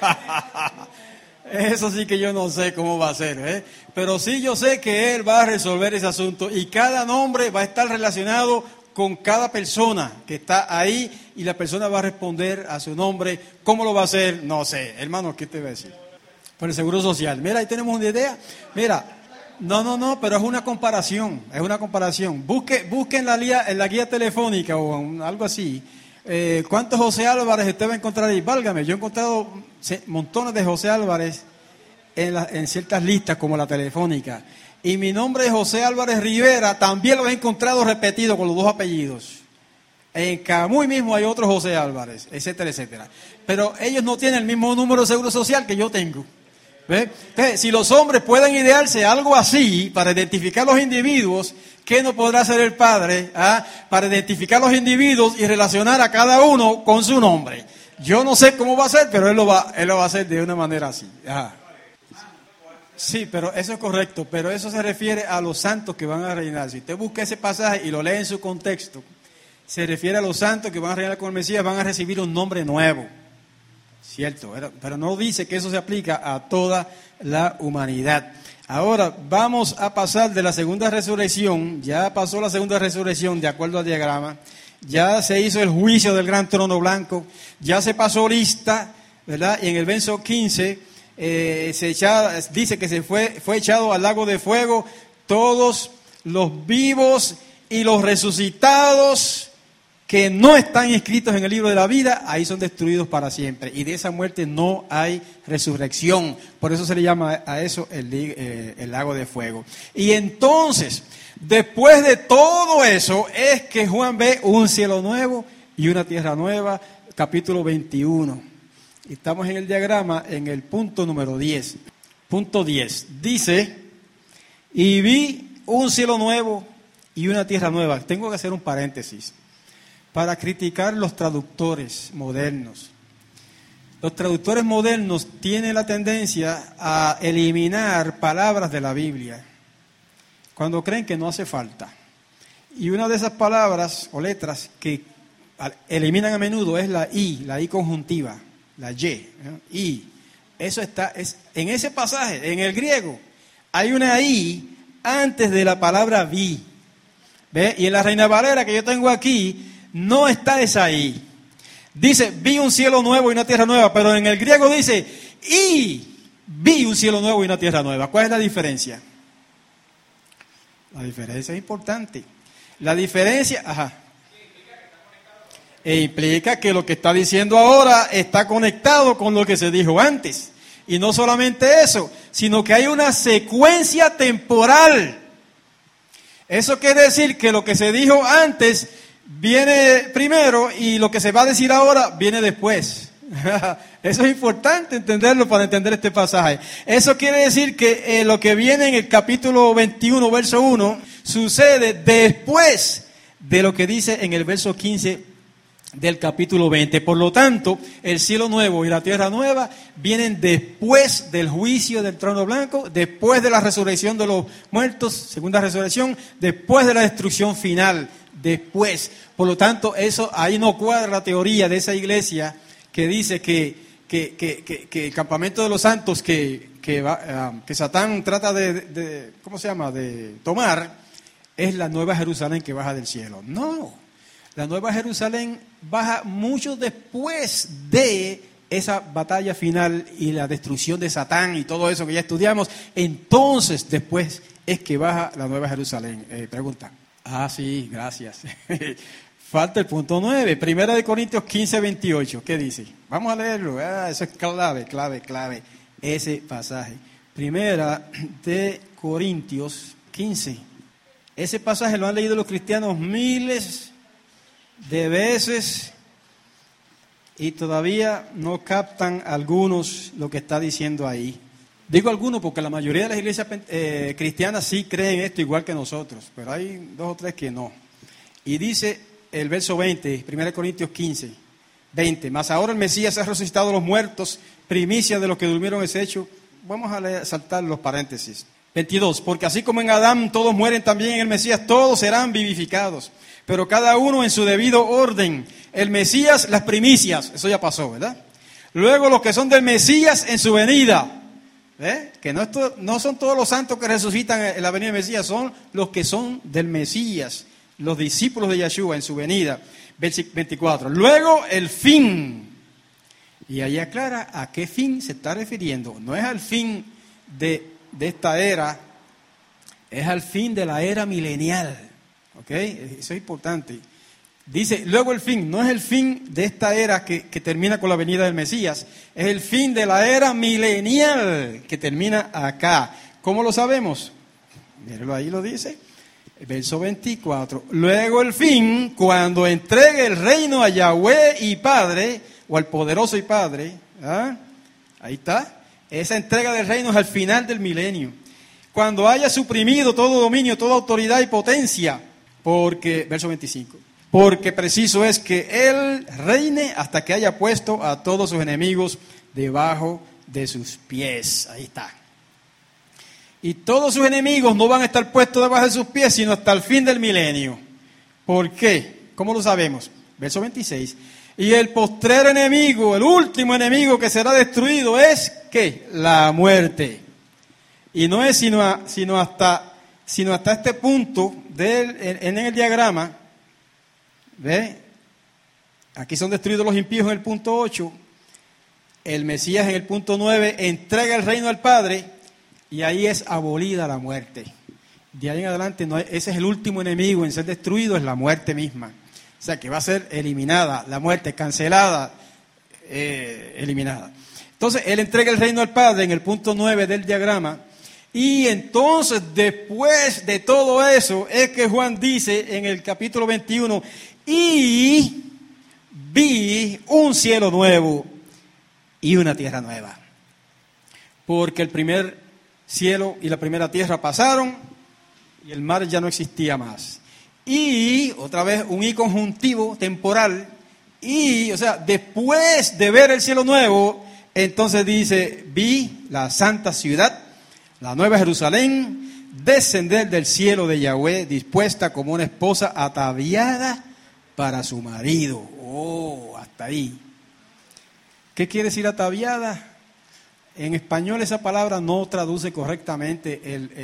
Eso sí que yo no sé cómo va a ser, pero sí yo sé que Él va a resolver ese asunto y cada nombre va a estar relacionado con cada persona que está ahí y la persona va a responder a su nombre. ¿Cómo lo va a hacer? No sé. Hermano, ¿qué te voy a decir? Por el Seguro Social. Mira, ahí tenemos una idea. Mira, no, pero es una comparación. Busque en la guía telefónica o algo así. ¿Cuántos José Álvarez usted va a encontrar ahí? Válgame, yo he encontrado montones de José Álvarez en ciertas listas como la telefónica. Y mi nombre es José Álvarez Rivera, también lo he encontrado repetido con los dos apellidos. En Camuy mismo hay otro José Álvarez, etcétera, etcétera. Pero ellos no tienen el mismo número de seguro social que yo tengo. ¿Ve? Entonces, si los hombres pueden idearse algo así para identificar los individuos, ¿qué no podrá hacer el Padre para identificar los individuos y relacionar a cada uno con su nombre? Yo no sé cómo va a ser, pero Él lo va a hacer de una manera así. Ajá. Sí, pero eso es correcto, pero eso se refiere a los santos que van a reinar. Si usted busca ese pasaje y lo lee en su contexto, se refiere a los santos que van a reinar con el Mesías, van a recibir un nombre nuevo, cierto, pero no dice que eso se aplica a toda la humanidad. Ahora vamos a pasar de la segunda resurrección, ya pasó la segunda resurrección de acuerdo al diagrama, ya se hizo el juicio del gran trono blanco, ya se pasó lista, ¿verdad? Y en el verso 15... dice que fue echado al lago de fuego todos los vivos y los resucitados que no están inscritos en el libro de la vida, ahí son destruidos para siempre, y de esa muerte no hay resurrección. Por eso se le llama a eso el lago de fuego. Y entonces, después de todo eso, es que Juan ve un cielo nuevo y una tierra nueva, capítulo 21. Estamos en el diagrama en el punto número 10. Punto 10. Dice, y vi un cielo nuevo y una tierra nueva. Tengo que hacer un paréntesis para criticar los traductores modernos. Los traductores modernos tienen la tendencia a eliminar palabras de la Biblia cuando creen que no hace falta. Y una de esas palabras o letras que eliminan a menudo es la I conjuntiva. La Y, eso es en ese pasaje, en el griego, hay una I antes de la palabra vi. ¿Ve? Y en la Reina Valera que yo tengo aquí, no está esa I. Dice, vi un cielo nuevo y una tierra nueva, pero en el griego dice, y vi un cielo nuevo y una tierra nueva. ¿Cuál es la diferencia? La diferencia es importante. La diferencia, implica que lo que está diciendo ahora está conectado con lo que se dijo antes. Y no solamente eso, sino que hay una secuencia temporal. Eso quiere decir que lo que se dijo antes viene primero y lo que se va a decir ahora viene después. Eso es importante entenderlo para entender este pasaje. Eso quiere decir que lo que viene en el capítulo 21, verso 1, sucede después de lo que dice en el verso 15 del capítulo 20. Por lo tanto, el cielo nuevo y la tierra nueva vienen después del juicio del trono blanco, después de la resurrección de los muertos, segunda resurrección, después de la destrucción final, después. Por lo tanto, eso ahí no cuadra la teoría de esa iglesia que dice que el campamento de los santos que Satán trata de ¿cómo se llama?, de tomar, es la nueva Jerusalén que baja del cielo. No, la nueva Jerusalén baja mucho después de esa batalla final y la destrucción de Satán y todo eso que ya estudiamos. Entonces, después es que baja la nueva Jerusalén. Pregunta. Sí, gracias. Falta el punto 9, Primera de Corintios 15, 28. ¿Qué dice? Vamos a leerlo. Eso es clave, ese pasaje. Primera de Corintios 15. Ese pasaje lo han leído los cristianos miles de veces y todavía no captan algunos lo que está diciendo ahí. Digo algunos porque la mayoría de las iglesias cristianas sí creen esto igual que nosotros, pero hay 2 o 3 que no. Y dice el verso 20, 1 Corintios 15, 20. Mas ahora el Mesías ha resucitado a los muertos, primicia de los que durmieron es hecho. Vamos a saltar los paréntesis. 22. Porque así como en Adán todos mueren, también en el Mesías todos serán vivificados. Pero cada uno en su debido orden. El Mesías, las primicias. Eso ya pasó, ¿verdad? Luego los que son del Mesías en su venida. Que no son todos los santos que resucitan en la venida del Mesías, son los que son del Mesías. Los discípulos de Yeshua en su venida. 24. Luego el fin. Y ahí aclara a qué fin se está refiriendo. No es al fin de esta era, es al fin de la era milenial. ¿Ok? Eso es importante. Dice, luego el fin, no es el fin de esta era que termina con la venida del Mesías, es el fin de la era milenial que termina acá. ¿Cómo lo sabemos? Mírenlo, ahí lo dice. Verso 24. Luego el fin, cuando entregue el reino a Yahweh y Padre, o al poderoso y Padre. Ahí está. Esa entrega del reino es al final del milenio. Cuando haya suprimido todo dominio, toda autoridad y potencia. Porque, verso 25. Porque preciso es que Él reine hasta que haya puesto a todos sus enemigos debajo de sus pies. Ahí está. Y todos sus enemigos no van a estar puestos debajo de sus pies, sino hasta el fin del milenio. ¿Por qué? ¿Cómo lo sabemos? Verso 26. Y el postrer enemigo, el último enemigo que será destruido es, ¿qué? La muerte. Y no es sino hasta este punto en el diagrama. ¿Ve? Aquí son destruidos los impíos en el punto 8. El Mesías en el punto 9 entrega el reino al Padre. Y ahí es abolida la muerte. De ahí en adelante, ese es el último enemigo en ser destruido, es la muerte misma. O sea, que va a ser eliminada, la muerte cancelada, eliminada. Entonces, Él entrega el reino al Padre en el punto 9 del diagrama. Y entonces, después de todo eso, es que Juan dice en el capítulo 21, y vi un cielo nuevo y una tierra nueva. Porque el primer cielo y la primera tierra pasaron y el mar ya no existía más. Y, otra vez, un i conjuntivo temporal. Y, o sea, después de ver el cielo nuevo, entonces dice, vi la santa ciudad, la nueva Jerusalén, descender del cielo de Yahweh, dispuesta como una esposa ataviada para su marido. Hasta ahí. ¿Qué quiere decir ataviada? En español esa palabra no traduce correctamente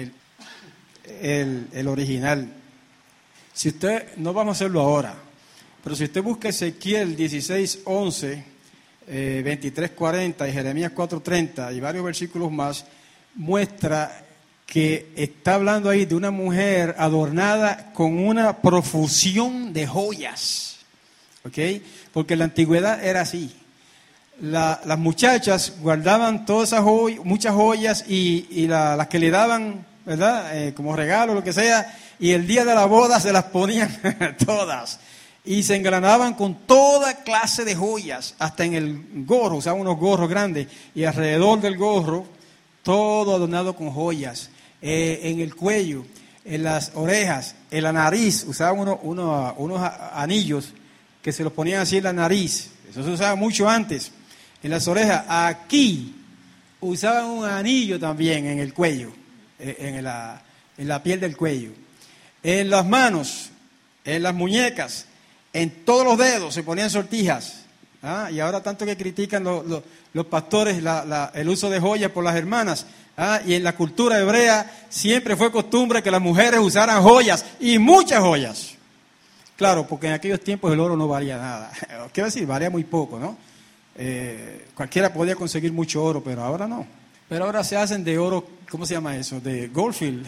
el original. Si usted, no vamos a hacerlo ahora, pero si usted busca Ezequiel 16:11, 23:40 y Jeremías 4:30 y varios versículos más, muestra que está hablando ahí de una mujer adornada con una profusión de joyas. ¿Ok? Porque en la antigüedad era así. Las muchachas guardaban todas esas joyas, muchas joyas y las que le daban, ¿verdad? Como regalo, lo que sea, y el día de la boda se las ponían todas. Y se engranaban con toda clase de joyas, hasta en el gorro, usaban unos gorros grandes, y alrededor del gorro, todo adornado con joyas. En el cuello, en las orejas, en la nariz, usaban unos anillos que se los ponían así en la nariz. Eso se usaba mucho antes. En las orejas, aquí, usaban un anillo también en el cuello, en la piel del cuello. En las manos, en las muñecas, en todos los dedos se ponían sortijas. Y ahora tanto que critican los pastores el uso de joyas por las hermanas. Y en la cultura hebrea siempre fue costumbre que las mujeres usaran joyas, y muchas joyas. Claro, porque en aquellos tiempos el oro no valía nada. Quiero decir, valía muy poco, ¿no? Cualquiera podía conseguir mucho oro, pero ahora no. Pero ahora se hacen de oro, ¿cómo se llama eso? De Goldfield.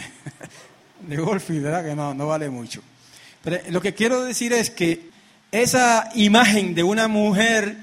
De Goldfield, ¿verdad? Que no vale mucho. Pero lo que quiero decir es que esa imagen de una mujer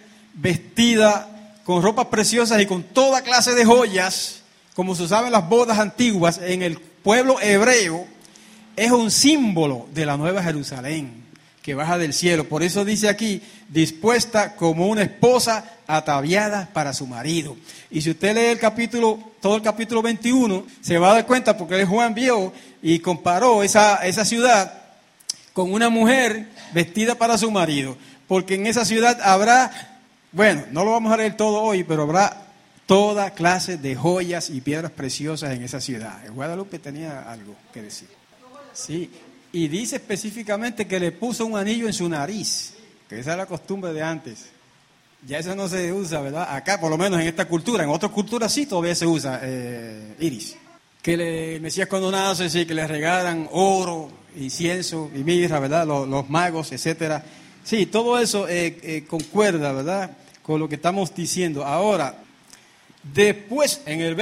vestida con ropas preciosas y con toda clase de joyas, como se usaba en las bodas antiguas, en el pueblo hebreo, es un símbolo de la Nueva Jerusalén, que baja del cielo. Por eso dice aquí, dispuesta como una esposa ataviada para su marido. Y si usted lee todo el capítulo 21, se va a dar cuenta, porque Juan vio y comparó esa ciudad con una mujer vestida para su marido, porque en esa ciudad habrá, bueno, no lo vamos a leer todo hoy, pero habrá toda clase de joyas y piedras preciosas en esa ciudad. Guadalupe tenía algo que decir. Sí, y dice específicamente que le puso un anillo en su nariz, que esa es la costumbre de antes. Ya eso no se usa, ¿verdad? Acá, por lo menos en esta cultura, en otras culturas sí todavía se usa iris. Que el Mesías cuando nace, sí, que le regalan oro, incienso y mirra, ¿verdad? Los magos, etcétera. Sí, todo eso concuerda, ¿verdad? Con lo que estamos diciendo. Ahora, después, en el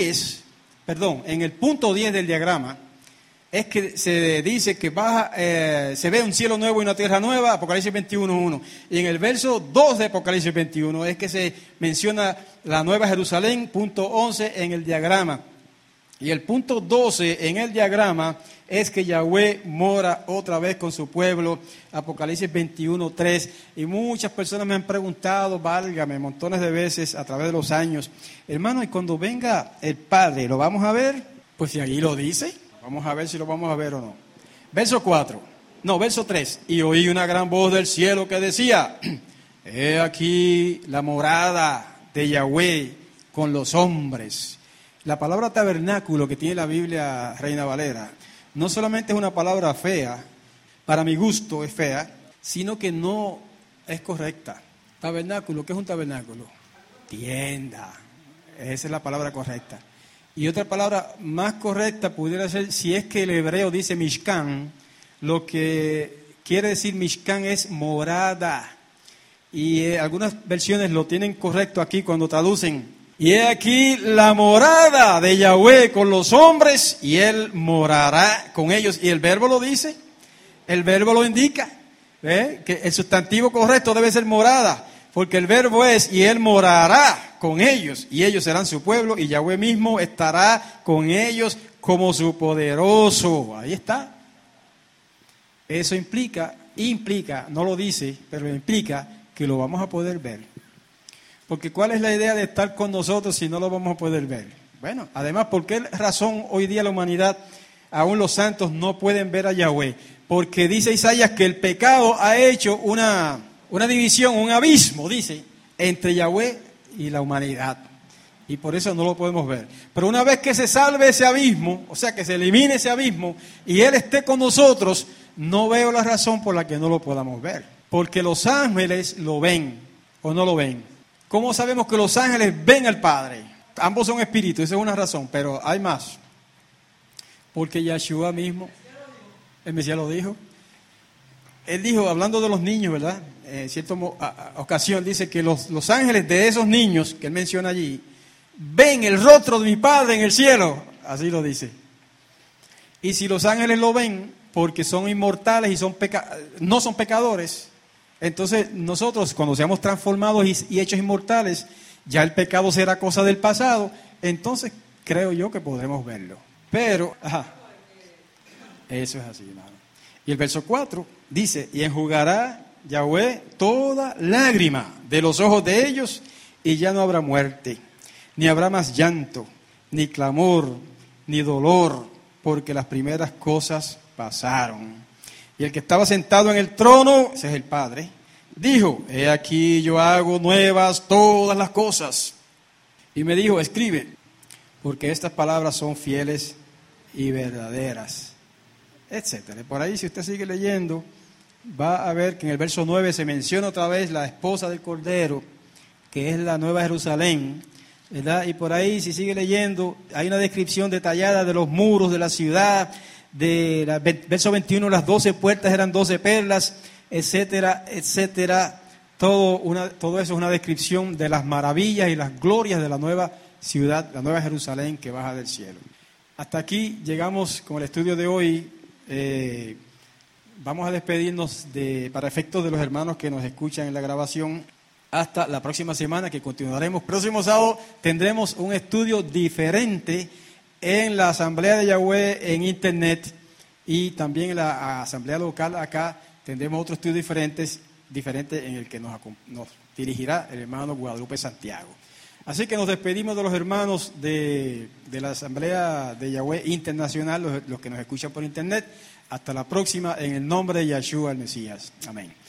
en el punto 10 del diagrama, es que se dice que se ve un cielo nuevo y una tierra nueva, Apocalipsis 21:1. Y en el verso 2 de Apocalipsis 21 es que se menciona la Nueva Jerusalén, punto 11 en el diagrama. Y el punto 12 en el diagrama es que Yahweh mora otra vez con su pueblo, Apocalipsis 21:3. Y muchas personas me han preguntado, válgame, montones de veces a través de los años, hermano, ¿y cuando venga el Padre, lo vamos a ver? Pues si allí lo dice, vamos a ver si lo vamos a ver o no. Verso 3. Y oí una gran voz del cielo que decía, he aquí la morada de Yahweh con los hombres. La palabra tabernáculo que tiene la Biblia Reina Valera no solamente es una palabra fea, para mi gusto es fea, sino que no es correcta. Tabernáculo, ¿qué es un tabernáculo? Tienda, esa es la palabra correcta. Y otra palabra más correcta pudiera ser, si es que el hebreo dice Mishkan, lo que quiere decir Mishkan es morada. Y algunas versiones lo tienen correcto aquí cuando traducen. Y he aquí la morada de Yahweh con los hombres, y Él morará con ellos. Y el verbo lo dice, el verbo lo indica, que el sustantivo correcto debe ser morada, porque el verbo es, y Él morará con ellos, y ellos serán su pueblo, y Yahweh mismo estará con ellos como su poderoso. Ahí está. Eso implica, no lo dice, pero implica que lo vamos a poder ver. Porque ¿cuál es la idea de estar con nosotros si no lo vamos a poder ver? Bueno, además, ¿por qué razón hoy día la humanidad, aún los santos, no pueden ver a Yahweh? Porque dice Isaías que el pecado ha hecho una división, un abismo, dice, entre Yahweh y la humanidad. Y por eso no lo podemos ver. Pero una vez que se salve ese abismo, o sea, que se elimine ese abismo, y Él esté con nosotros, no veo la razón por la que no lo podamos ver. Porque los ángeles lo ven, o no lo ven. ¿Cómo sabemos que los ángeles ven al Padre? Ambos son espíritus, esa es una razón, pero hay más. Porque Yahshua mismo, el Mesías lo dijo. Él dijo, hablando de los niños, ¿verdad? En cierta ocasión dice que los ángeles de esos niños, que él menciona allí, ven el rostro de mi Padre en el cielo. Así lo dice. Y si los ángeles lo ven, porque son inmortales y no son pecadores, entonces nosotros cuando seamos transformados y hechos inmortales, ya el pecado será cosa del pasado, entonces creo yo que podremos verlo. Pero, eso es así, hermano. Y el verso 4 dice, y enjugará Yahweh toda lágrima de los ojos de ellos, y ya no habrá muerte, ni habrá más llanto, ni clamor, ni dolor, porque las primeras cosas pasaron. Y el que estaba sentado en el trono, ese es el Padre, dijo, he aquí yo hago nuevas todas las cosas. Y me dijo, escribe, porque estas palabras son fieles y verdaderas, etcétera. Por ahí, si usted sigue leyendo, va a ver que en el verso 9 se menciona otra vez la esposa del Cordero, que es la Nueva Jerusalén, ¿verdad? Y por ahí, si sigue leyendo, hay una descripción detallada de los muros de la ciudad, verso 21, las 12 puertas eran 12 perlas, etcétera, etcétera. Todo eso es una descripción de las maravillas y las glorias de la nueva ciudad, la Nueva Jerusalén que baja del cielo. Hasta aquí llegamos con el estudio de hoy. Vamos a despedirnos para efectos de los hermanos que nos escuchan en la grabación. Hasta la próxima semana, que continuaremos. Próximo sábado tendremos un estudio diferente en la Asamblea de Yahweh en Internet, y también en la Asamblea local acá tendremos otro estudio diferente en el que nos dirigirá el hermano Guadalupe Santiago. Así que nos despedimos de los hermanos de la Asamblea de Yahweh Internacional, los que nos escuchan por Internet. Hasta la próxima, en el nombre de Yahshua el Mesías. Amén.